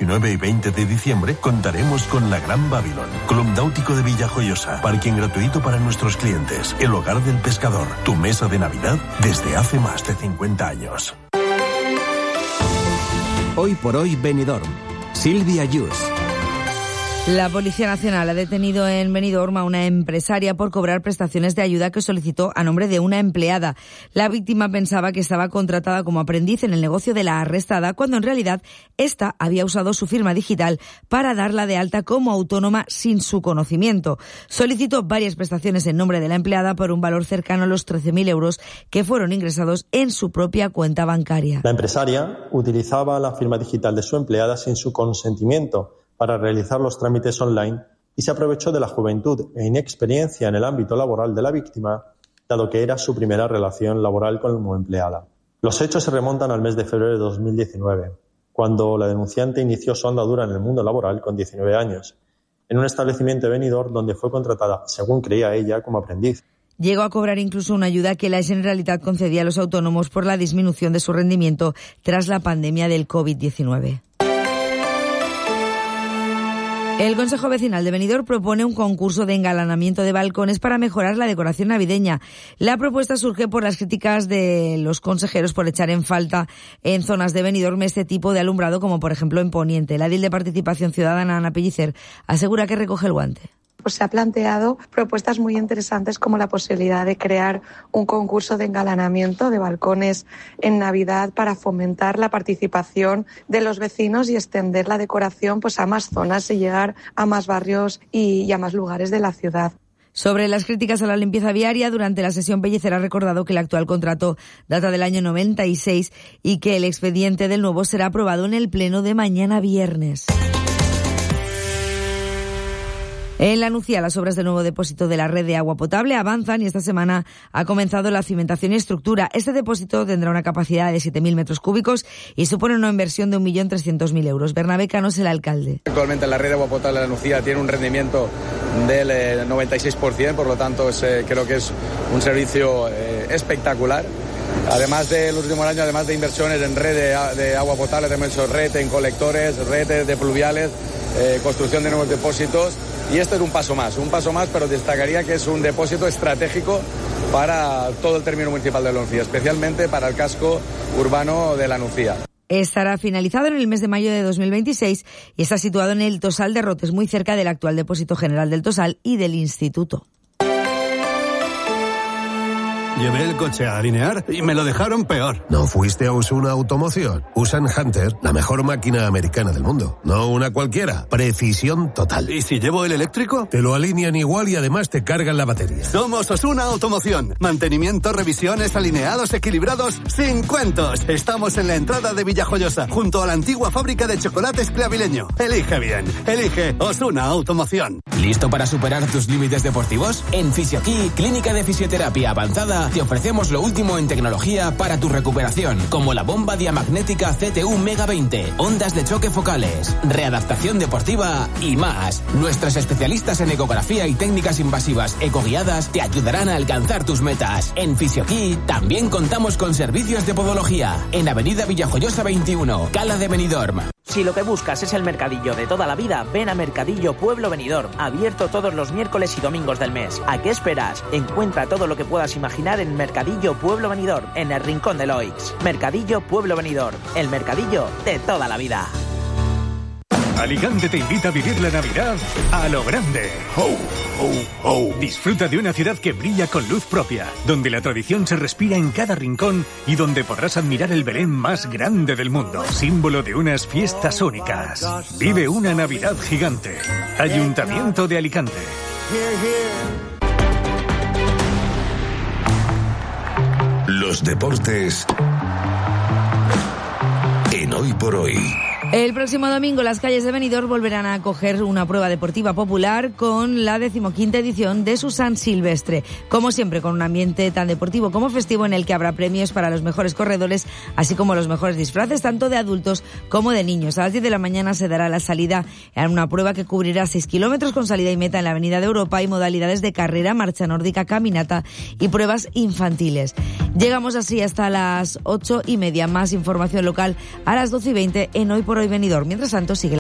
19 y 20 de diciembre contaremos con la Gran Babylon, Club Náutico de Villajoyosa, parking gratuito para nuestros clientes, el hogar del pescador, tu mesa de Navidad desde hace más de 50 años. Hoy por hoy Benidorm. Silvia Yus. La Policía Nacional ha detenido en Benidorm a una empresaria por cobrar prestaciones de ayuda que solicitó a nombre de una empleada. La víctima pensaba que estaba contratada como aprendiz en el negocio de la arrestada, cuando en realidad ésta había usado su firma digital para darla de alta como autónoma sin su conocimiento. Solicitó varias prestaciones en nombre de la empleada por un valor cercano a los 13.000 euros que fueron ingresados en su propia cuenta bancaria. La empresaria utilizaba la firma digital de su empleada sin su consentimiento para realizar los trámites online y se aprovechó de la juventud e inexperiencia en el ámbito laboral de la víctima, dado que era su primera relación laboral como empleada. Los hechos se remontan al mes de febrero de 2019, cuando la denunciante inició su andadura en el mundo laboral con 19 años, en un establecimiento de Benidorm donde fue contratada, según creía ella, como aprendiz. Llegó a cobrar incluso una ayuda que la Generalitat concedía a los autónomos por la disminución de su rendimiento tras la pandemia del COVID-19. El Consejo Vecinal de Benidorm propone un concurso de engalanamiento de balcones para mejorar la decoración navideña. La propuesta surge por las críticas de los consejeros por echar en falta en zonas de Benidorm este tipo de alumbrado, como por ejemplo en Poniente. La edil de Participación Ciudadana, Ana Pellicer, asegura que recoge el guante. Pues se ha planteado propuestas muy interesantes como la posibilidad de crear un concurso de engalanamiento de balcones en Navidad para fomentar la participación de los vecinos y extender la decoración pues a más zonas y llegar a más barrios y a más lugares de la ciudad. Sobre las críticas a la limpieza viaria, durante la sesión Pellicer ha recordado que el actual contrato data del año 96 y que el expediente del nuevo será aprobado en el pleno de mañana viernes. En la Nucía, las obras del nuevo depósito de la red de agua potable avanzan y esta semana ha comenzado la cimentación y estructura. Este depósito tendrá una capacidad de 7.000 metros cúbicos y supone una inversión de 1.300.000 euros. Bernabé Cano es el alcalde. Actualmente la red de agua potable de la Nucía tiene un rendimiento del 96%, por lo tanto creo que es un servicio espectacular. Además de los últimos años, además de inversiones en red de agua potable, hemos hecho red en colectores, redes de pluviales, construcción de nuevos depósitos. Y este es un paso más, pero destacaría que es un depósito estratégico para todo el término municipal de la Nucía, especialmente para el casco urbano de la Nucía. Estará finalizado en el mes de mayo de 2026 y está situado en el Tosal de Rotes, muy cerca del actual depósito general del Tosal y del Instituto. Llevé el coche a alinear y me lo dejaron peor. ¿No fuiste a Osuna Automoción? Usan Hunter, la mejor máquina americana del mundo. No una cualquiera. Precisión total. ¿Y si llevo el eléctrico? Te lo alinean igual y además te cargan la batería. Somos Osuna Automoción. Mantenimiento, revisiones, alineados, equilibrados, sin cuentos. Estamos en la entrada de Villajoyosa, junto a la antigua fábrica de chocolates Clavileño. Elige bien. Elige Osuna Automoción. ¿Listo para superar tus límites deportivos? En Fisioquí, Clínica de Fisioterapia Avanzada, te ofrecemos lo último en tecnología para tu recuperación, como la bomba diamagnética CTU Mega 20, ondas de choque focales, readaptación deportiva y más. Nuestros especialistas en ecografía y técnicas invasivas ecoguiadas te ayudarán a alcanzar tus metas. En Fisioquí también contamos con servicios de podología en Avenida Villajoyosa 21, Cala de Benidorm. Si lo que buscas es el mercadillo de toda la vida, ven a Mercadillo Pueblo Benidorm, abierto todos los miércoles y domingos del mes. ¿A qué esperas? Encuentra todo lo que puedas imaginar en Mercadillo Pueblo Benidorm, en el Rincón de Loix. Mercadillo Pueblo Benidorm, el mercadillo de toda la vida. Alicante te invita a vivir la Navidad a lo grande. ¡Ho, ho, ho! Disfruta de una ciudad que brilla con luz propia, donde la tradición se respira en cada rincón y donde podrás admirar el Belén más grande del mundo, símbolo de unas fiestas únicas. Vive una Navidad gigante. Ayuntamiento de Alicante. Los deportes en Hoy por Hoy. El próximo domingo las calles de Benidorm volverán a acoger una prueba deportiva popular con la 15ª edición de su San Silvestre. Como siempre, con un ambiente tan deportivo como festivo en el que habrá premios para los mejores corredores, así como los mejores disfraces, tanto de adultos como de niños. A las 10 de la mañana se dará la salida a una prueba que cubrirá 6 kilómetros con salida y meta en la Avenida de Europa y modalidades de carrera, marcha nórdica, caminata y pruebas infantiles. Llegamos así hasta las 8:30. Más información local a las 12:20 en Hoy por Hoy Benidorm. Mientras tanto, sigue